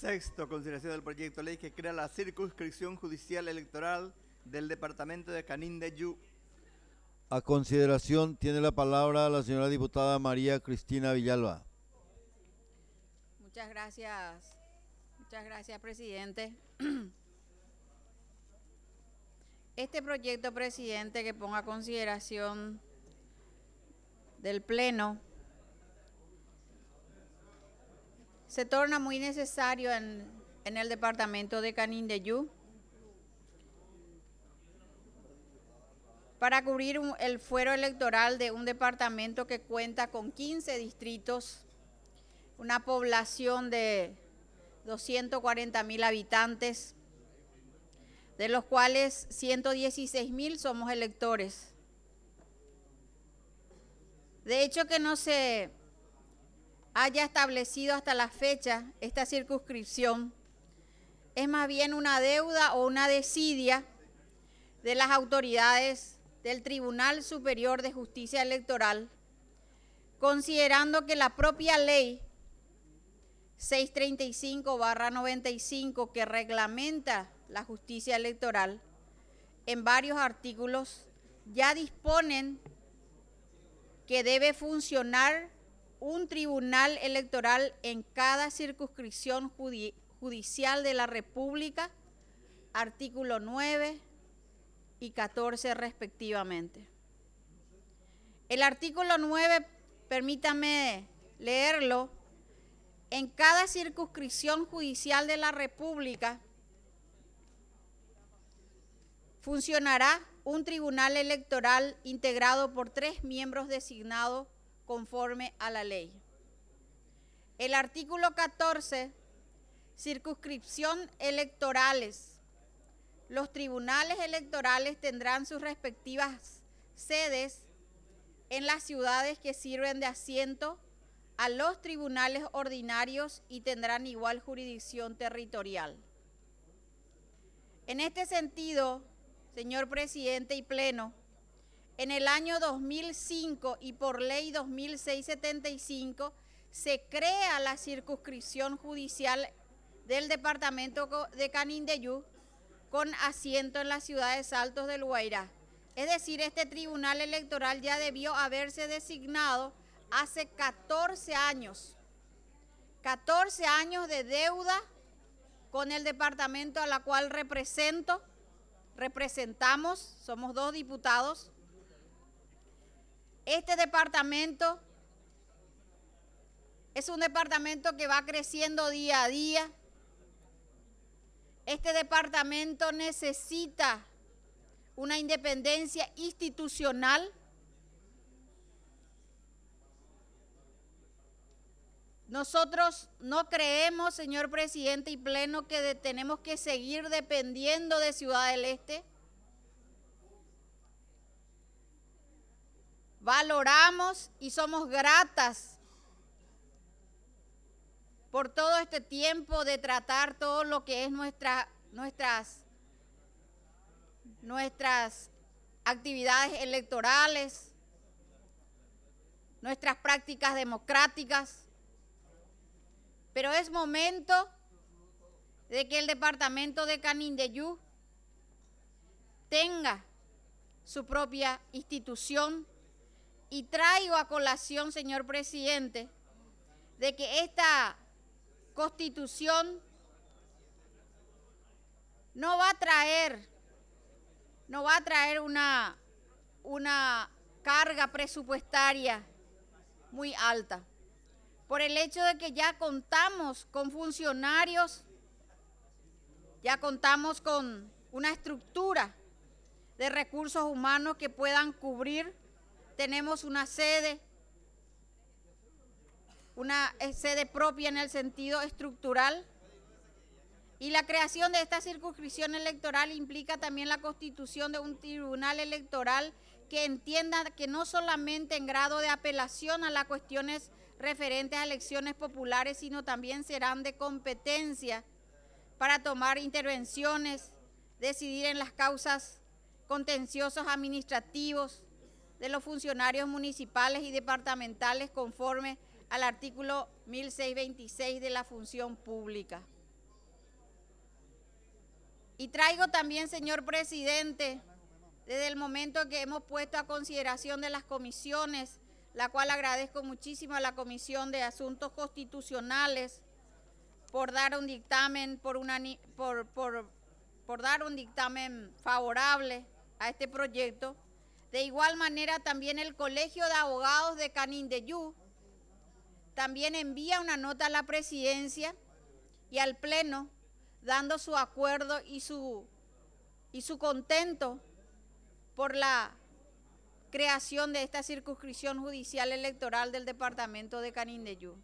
Sexto, consideración del proyecto de ley que crea la circunscripción judicial electoral del departamento de Canindeyú. A consideración tiene la palabra la señora diputada María Cristina Villalba. Muchas gracias, presidente. Este proyecto, presidente, que ponga a consideración del Pleno, se torna muy necesario en el departamento de Canindeyú para cubrir el fuero electoral de un departamento que cuenta con 15 distritos, una población de 240.000 habitantes, de los cuales 116.000 somos electores. De hecho, que no se haya establecido hasta la fecha esta circunscripción es más bien una deuda o una desidia de las autoridades del Tribunal Superior de Justicia Electoral, considerando que la propia ley 635/95 que reglamenta la justicia electoral, en varios artículos ya disponen que debe funcionar un tribunal electoral en cada circunscripción judicial de la República, artículo 9 y 14 respectivamente. El artículo 9, permítame leerlo: en cada circunscripción judicial de la República funcionará un tribunal electoral integrado por 3 miembros designados conforme a la ley. El artículo 14, circunscripción electorales. Los tribunales electorales tendrán sus respectivas sedes en las ciudades que sirven de asiento a los tribunales ordinarios y tendrán igual jurisdicción territorial. En este sentido, señor presidente y pleno, en el año 2005 y por ley 2675 se crea la circunscripción judicial del departamento de Canindeyú con asiento en las ciudades Altos del Guairá. Es decir, este tribunal electoral ya debió haberse designado hace 14 años. 14 años de deuda con el departamento a la cual representamos, somos 2 diputados. Este departamento es un departamento que va creciendo día a día. Este departamento necesita una independencia institucional. Nosotros no creemos, señor presidente y pleno, que tenemos que seguir dependiendo de Ciudad del Este. Valoramos y somos gratas por todo este tiempo de tratar todo lo que es nuestras actividades electorales, nuestras prácticas democráticas, pero es momento de que el departamento de Canindeyú tenga su propia institución. Y traigo a colación, señor presidente, de que esta Constitución no va a traer una carga presupuestaria muy alta, por el hecho de que ya contamos con funcionarios, ya contamos con una estructura de recursos humanos que puedan cubrir. Tenemos una sede propia en el sentido estructural, y la creación de esta circunscripción electoral implica también la constitución de un tribunal electoral que entienda que no solamente en grado de apelación a las cuestiones referentes a elecciones populares, sino también serán de competencia para tomar intervenciones, decidir en las causas contenciosos administrativos de los funcionarios municipales y departamentales conforme al artículo 1626 de la función pública. Y traigo también, señor presidente, desde el momento que hemos puesto a consideración de las comisiones, la cual agradezco muchísimo a la Comisión de Asuntos Constitucionales por dar un dictamen, por dar un dictamen favorable a este proyecto. De igual manera, también el Colegio de Abogados de Canindeyú también envía una nota a la presidencia y al Pleno, dando su acuerdo y su contento por la creación de esta circunscripción judicial electoral del departamento de Canindeyú.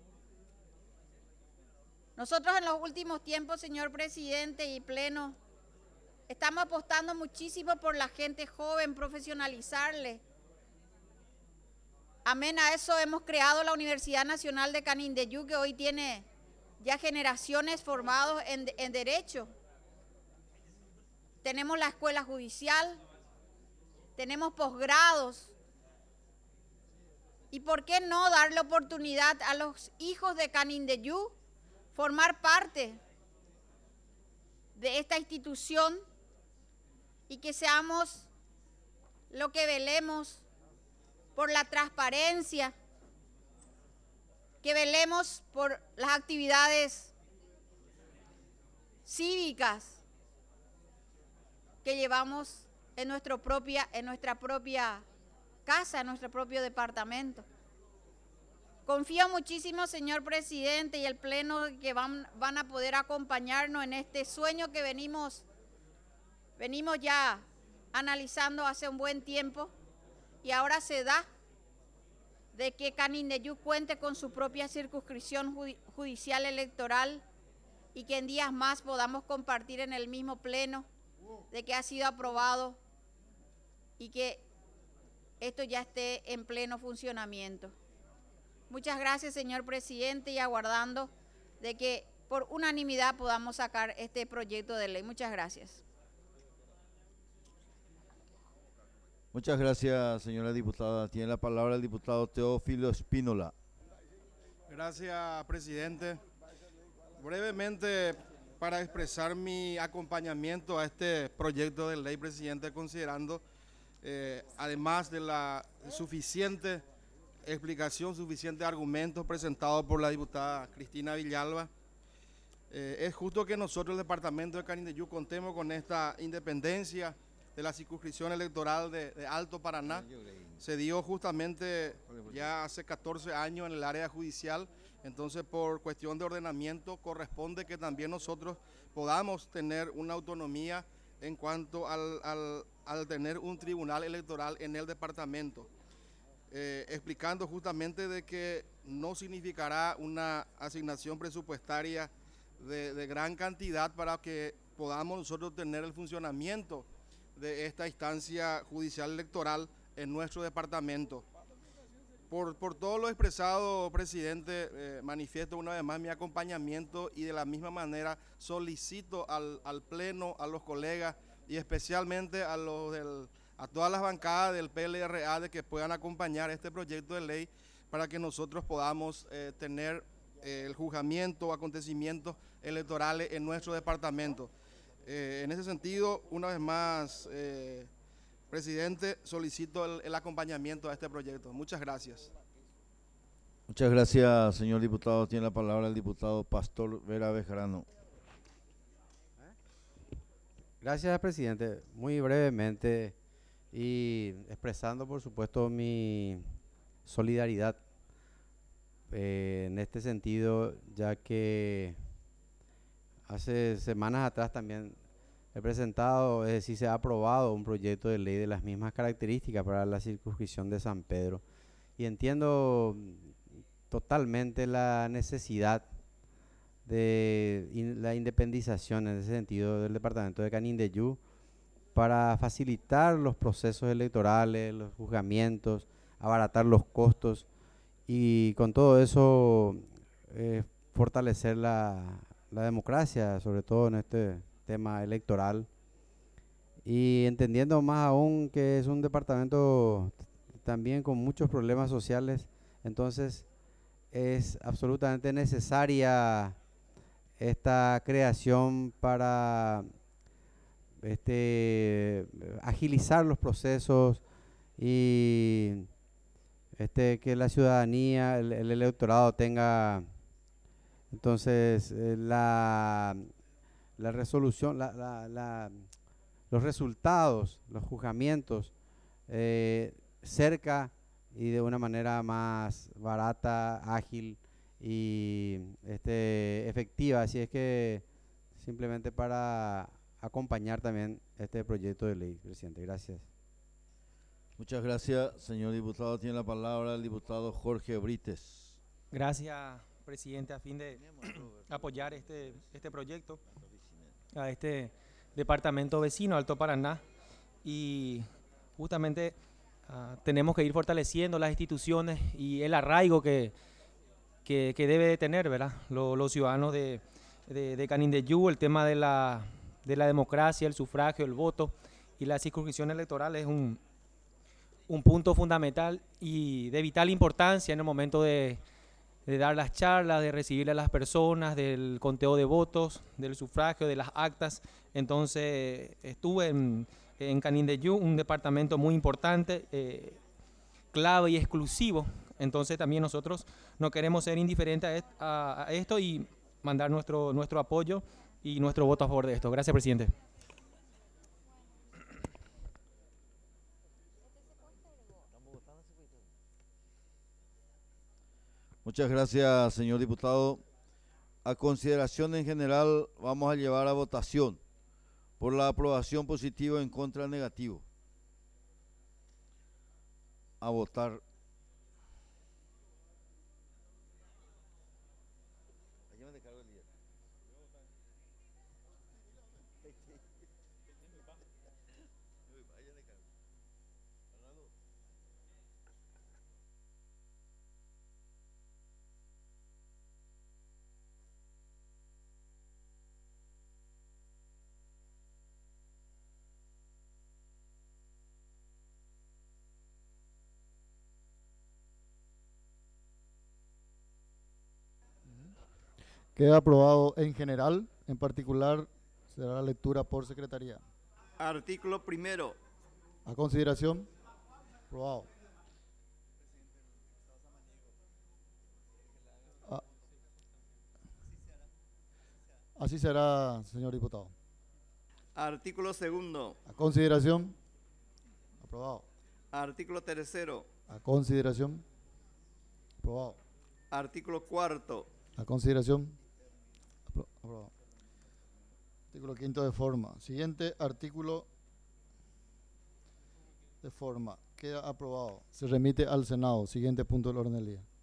Nosotros en los últimos tiempos, señor presidente y Pleno, estamos apostando muchísimo por la gente joven, profesionalizarle. Amén a eso hemos creado la Universidad Nacional de Canindeyú, que hoy tiene ya generaciones formados en Derecho. Tenemos la Escuela Judicial, tenemos posgrados. ¿Y por qué no darle oportunidad a los hijos de Canindeyú formar parte de esta institución y que seamos lo que velemos por la transparencia, que velemos por las actividades cívicas que llevamos en nuestra propia casa, en nuestro propio departamento? Confío muchísimo, señor presidente, y el Pleno que van a poder acompañarnos en este sueño que venimos ya analizando hace un buen tiempo, y ahora se da de que Canindeyú cuente con su propia circunscripción judicial electoral y que en días más podamos compartir en el mismo Pleno de que ha sido aprobado y que esto ya esté en pleno funcionamiento. Muchas gracias, señor presidente, y aguardando de que por unanimidad podamos sacar este proyecto de ley. Muchas gracias. Muchas gracias, señora diputada. Tiene la palabra el diputado Teófilo Espínola. Gracias, presidente. Brevemente, para expresar mi acompañamiento a este proyecto de ley, presidente, considerando, además de la suficiente explicación, suficientes argumentos presentados por la diputada Cristina Villalba, es justo que nosotros, el departamento de Canindeyú, contemos con esta independencia de la circunscripción electoral de Alto Paraná. Se dio justamente ya hace 14 años en el área judicial, entonces por cuestión de ordenamiento corresponde que también nosotros podamos tener una autonomía en cuanto al tener un tribunal electoral en el departamento. Explicando justamente de que no significará una asignación presupuestaria de gran cantidad para que podamos nosotros tener el funcionamiento de esta instancia judicial electoral en nuestro departamento. Por todo lo expresado, presidente, manifiesto una vez más mi acompañamiento y de la misma manera solicito al Pleno, a los colegas y especialmente a todas las bancadas del PLRA de que puedan acompañar este proyecto de ley para que nosotros podamos tener el juzgamiento o acontecimientos electorales en nuestro departamento. En ese sentido, una vez más, presidente, solicito el acompañamiento a este proyecto. Muchas gracias. Muchas gracias, señor diputado. Tiene la palabra el diputado Pastor Vera Bejarano. Gracias, presidente. Muy brevemente y expresando, por supuesto, mi solidaridad en este sentido, ya que hace semanas atrás también he presentado, es decir, se ha aprobado un proyecto de ley de las mismas características para la circunscripción de San Pedro. Y entiendo totalmente la necesidad de la independización en ese sentido del departamento de Canindeyú para facilitar los procesos electorales, los juzgamientos, abaratar los costos y con todo eso fortalecer la democracia, sobre todo en este tema electoral, y entendiendo más aún que es un departamento también con muchos problemas sociales, entonces es absolutamente necesaria esta creación para agilizar los procesos y que la ciudadanía, el electorado tenga entonces la resolución, los resultados, los juzgamientos cerca y de una manera más barata, ágil y efectiva. Así es que simplemente para acompañar también este proyecto de ley, presidente. Gracias. Muchas gracias, señor diputado. Tiene la palabra el diputado Jorge Brites. Gracias, presidente, a fin de apoyar este proyecto a este departamento vecino, Alto Paraná, y justamente tenemos que ir fortaleciendo las instituciones y el arraigo que debe de tener, ¿verdad?, los ciudadanos de Canindeyú. El tema de la democracia, el sufragio, el voto y la circunscripción electoral es un punto fundamental y de vital importancia en el momento de dar las charlas, de recibir a las personas, del conteo de votos, del sufragio, de las actas. Entonces estuve en Canindeyú, un departamento muy importante, clave y exclusivo. Entonces también nosotros no queremos ser indiferentes a esto y mandar nuestro apoyo y nuestro voto a favor de esto. Gracias, presidente. Muchas gracias, señor diputado. A consideración en general, vamos a llevar a votación por la aprobación positivo, en contra, negativo. A votar. Queda aprobado en general, en particular será la lectura por secretaría. Artículo primero. A consideración, aprobado. Así será, señor diputado. Artículo segundo. A consideración, aprobado. Artículo tercero. A consideración, aprobado. Artículo cuarto. A consideración, aprobado. Artículo quinto de forma. Siguiente artículo de forma. Queda aprobado. Se remite al Senado. Siguiente punto del orden del día.